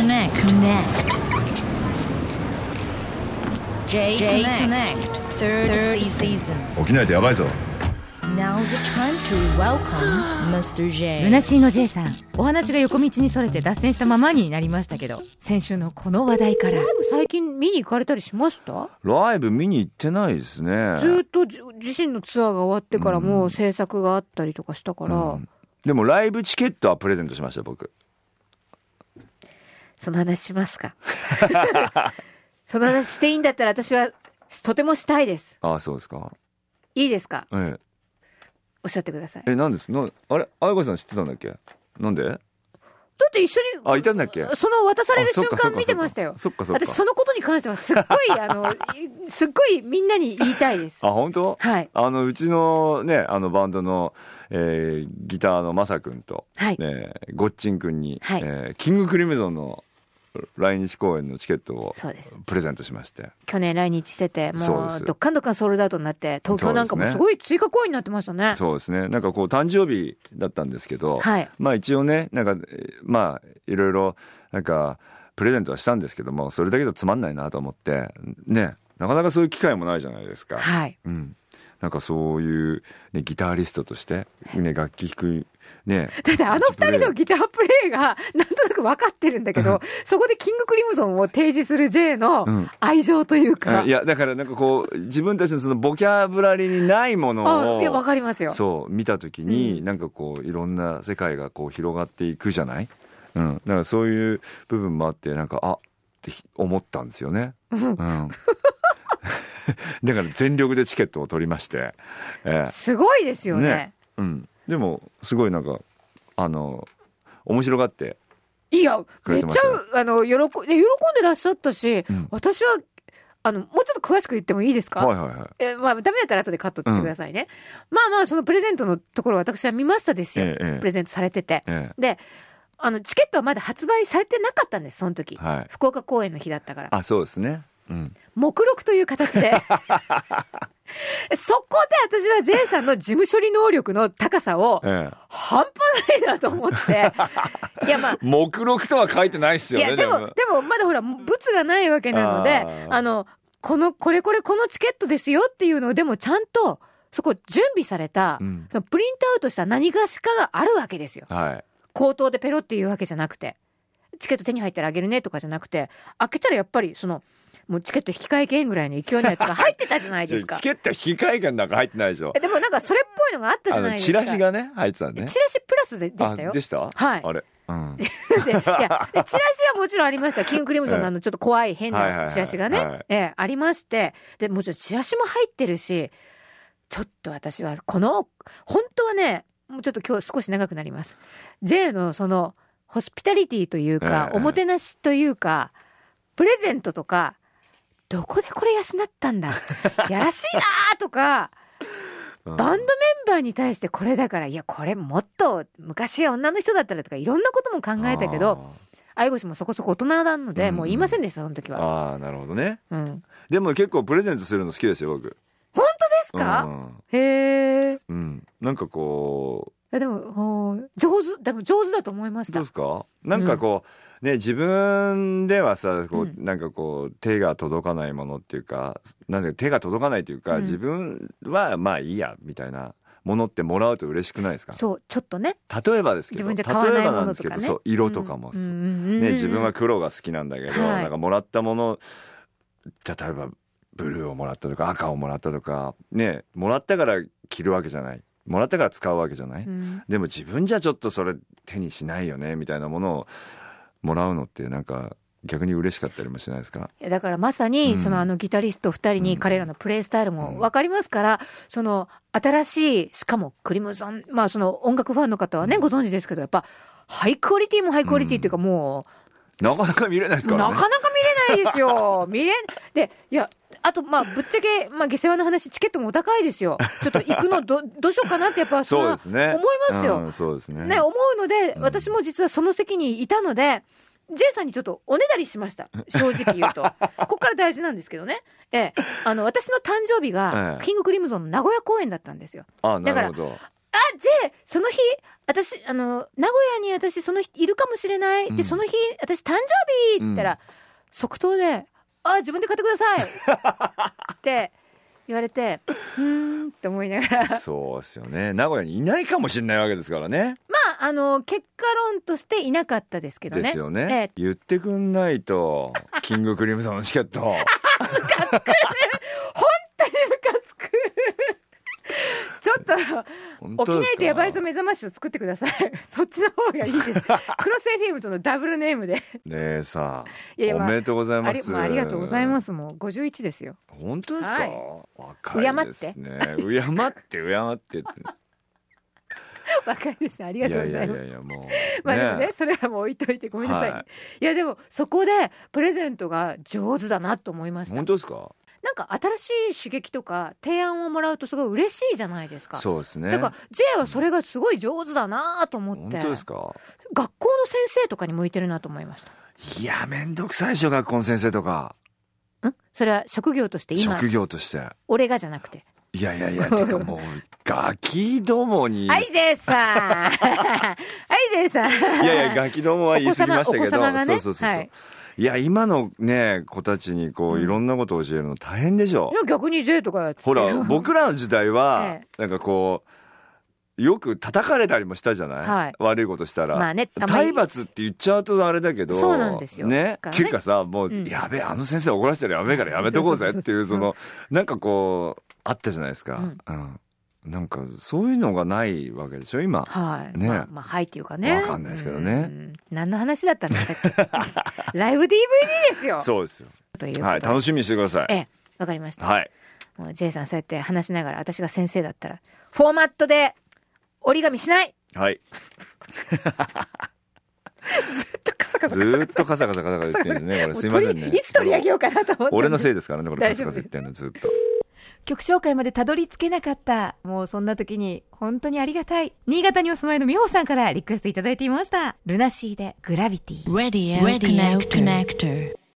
J-Connect Third Season 起きないとやばいぞ。 Now's the time to welcome Mr. J ルナシーの J さん、お話が横道にそれて脱線したままになりましたけど、先週のこの話題から。最近見に行かれたりしました？ ライブ見に行ってないですね。 ずっと自身のツアーが終わってからも制作があったりとかしたから、 でもライブチケットはプレゼントしました僕。 その話しますか？その話していいんだったら私はとてもしたいです。 ああ、そうですか。 いいですか？ ええ、 おっしゃってください。 なんですの？あれ、あやこさん知ってたんだっけ？なんで？ だって一緒にいたんだっけ？ その渡される瞬間見てましたよ。 そっかそっか。 私そのことに関してはすっごいすっごいみんなに言いたいです。 あ、本当？ はい。 うちのね、バンドの、ギターのまさくんと、 はい、 ごっちんくんに、 はい、 キングクリムゾンの来日公演のチケットをそうですプレゼントしまして、 去年来日してて、もうどっかんどっかんソールドアウトになって、東京なんかもすごい追加公演になってましたね。 そうですね。なんかこう誕生日だったんですけど、 はい、 まあ一応ね、なんかまあいろいろなんかプレゼントはしたんですけども、それだけじゃつまんないなと思ってね、なかなかそういう機会もないじゃないですか。 はい、 なんかそういう、ね、ギタリストとして、ね、楽器弾く、ね、 だってあの二人のギタープレイがなんとなく分かってるんだけどそこでキングクリムゾンを提示する J の愛情というか、 いやだからなんかこう自分たちのそのボキャブラリーにないものを、 いや分かりますよ。 そう見た時に、なんかこういろんな世界がこう広がっていくじゃない、だからそういう部分もあって、なんかって思ったんですよね。だから全力でチケットを取りまして、 すごいですよね。 でもすごいなんか面白がって、 いやめっちゃ喜んでらっしゃったし、私はもうちょっと詳しく言ってもいいですか？ はいはいはい。 まあダメだったら後でカットってくださいね。まあそのプレゼントのところ私は見ましたですよ。プレゼントされてて、でチケットはまだ発売されてなかったんです、その時、福岡公演の日だったから。 あ、そうですね。 目録という形でそこで私は J さんの事務処理能力の高さを、半端ないなと思っていやまあ目録とは書いてないっすよね。 いやでもまだほら物がないわけなので、これこのチケットですよっていうのを、でもちゃんとそこ準備された、そのプリントアウトした何がしかがあるわけですよ。口頭でペロっていうわけじゃなくて、チケット手に入ったらあげるねとかじゃなくて、開けたらやっぱりもうチケット引き換え券ぐらいの勢いのやつが入ってたじゃないですか。 チケット引き換え券なんか入ってないでしょ。 でもなんかそれっぽいのがあったじゃないですか。 チラシがね入ってたね。 チラシプラスでしたよ。 でした？ はい。 あれ。 いやチラシはもちろんありました。キングクリムゾンのちょっと怖い変なチラシがね、ありまして、でもちろんチラシも入ってるし、ちょっと私は本当はね、もうちょっと今日少し長くなります。J のそのホスピタリティというか、おもてなしというか、プレゼントとか、どこでこれ養ったんだやらしいなとか、バンドメンバーに対してこれだから、いやこれもっと昔女の人だったらとかいろんなことも考えたけど、相越もそこそこ大人なので、もう言いませんでした、その時は。 なるほどね。でも結構プレゼントするの好きですよ僕。 本当ですか？へえ。 なんかこう、でも上手だと思いました。 どうですか？なんかこう、自分ではさ、なんかこう手が届かないものっていうか、なんか手が届かないというか、自分はまあいいやみたいなものってもらうと嬉しくないですか？ そう、ちょっとね。 例えばですけど、 自分じゃ買わないものとかね。 そう、色とかも、自分は黒が好きなんだけど、なんかもらったもの、例えばブルーをもらったとか赤をもらったとかもらったから着るわけじゃない、もらったから使うわけじゃない、でも自分じゃちょっとそれ手にしないよねみたいなものをもらうのってなんか逆に嬉しかったりもしないですか？ だからまさにそのギタリスト2人に彼らのプレイスタイルも分かりますから、その新しい、しかもクリムゾン、その音楽ファンの方はね、ご存知ですけど、やっぱハイクオリティもハイクオリティっていうか、もうなかなか見れないですからね。 なかなか見れないですよ。で、いや、あとぶっちゃけ、下世話の話、チケットもお高いですよ。ちょっと行くのどうしようかなってやっぱそうですね、 思いますよ。 そうですね。 思うので、私も実はその席にいたので、J さんにちょっとおねだりしました、正直言うと。ここから大事なんですけどね。私の誕生日がキングクリムゾンの名古屋公演だったんですよ。 なるほど。 J、その日、私、名古屋に私その日いるかもしれない。で、その日、私誕生日って言ったら、即答で、自分で買ってくださいって言われて、って思いながら。 そうですよね。名古屋にいないかもしれないわけですからね。 まあ、結果論としていなかったですけどね。 ですよね。言ってくんないと、キングクリムゾンのチケット。 ムカつく。本当にムカつく。ちょっと起きないとやばいぞ目覚ましを作ってください。そっちの方がいいです。クロス FM とのダブルネームで。ねえさん、おめでとうございます。 ありがとうございます。もう51ですよ。 本当ですか？ はい、 若いですね。敬って若いですね。ありがとうございます。 いやもう、 まあでもね、それはもう置いといてごめんなさい。いやでもそこでプレゼントが上手だなと思いました。 本当ですか？ なんか新しい刺激とか提案をもらうとすごい嬉しいじゃないですか。 そうですね。 だから J はそれがすごい上手だなと思って。 本当ですか？ 学校の先生とかに向いてるなと思いました。 いやめんどくさいでしょ、学校の先生とか。 それは職業として今。職業として。 俺がじゃなくて。 いやてかもうガキどもに。 はい J さん。はい J さん。 いやガキどもは言い過ぎましたけど。 お子様がね。 そう。はいいや今のね子たちにこういろんなことを教えるの大変でしょ。 いや逆に J とかやってほら僕らの時代はなんかこうよく叩かれたりもしたじゃない、はい、悪いことしたら、まあね、体罰って言っちゃうとあれだけどそうなんですよねっていうかさもう、やべえあの先生怒らせたらやべえからやめとこうぜっていうそのなんかこうあったじゃないですか、なんかそういうのがないわけでしょ今。 はいね。 まあはいっていうかね。 わかんないですけどね。 何の話だったんでしたっけ？ライブ DVD ですよ。 そうですよ。 というはい楽しみにしてください。 わかりました。 はい。 もう J さんそうやって話しながら私が先生だったらフォーマットで折り紙しない。 はい。 ずっとカサカサ言ってるね。これすいませんね。 いつ取り上げようかなと思って。 俺のせいですからねこれカサカサ言ってんのずっと。 曲紹介までたどり着けなかった。もうそんな時に本当にありがたい。新潟にお住まいの美穂さんからリクエストいただいていました。ルナシーでグラビティ。 Radio Connector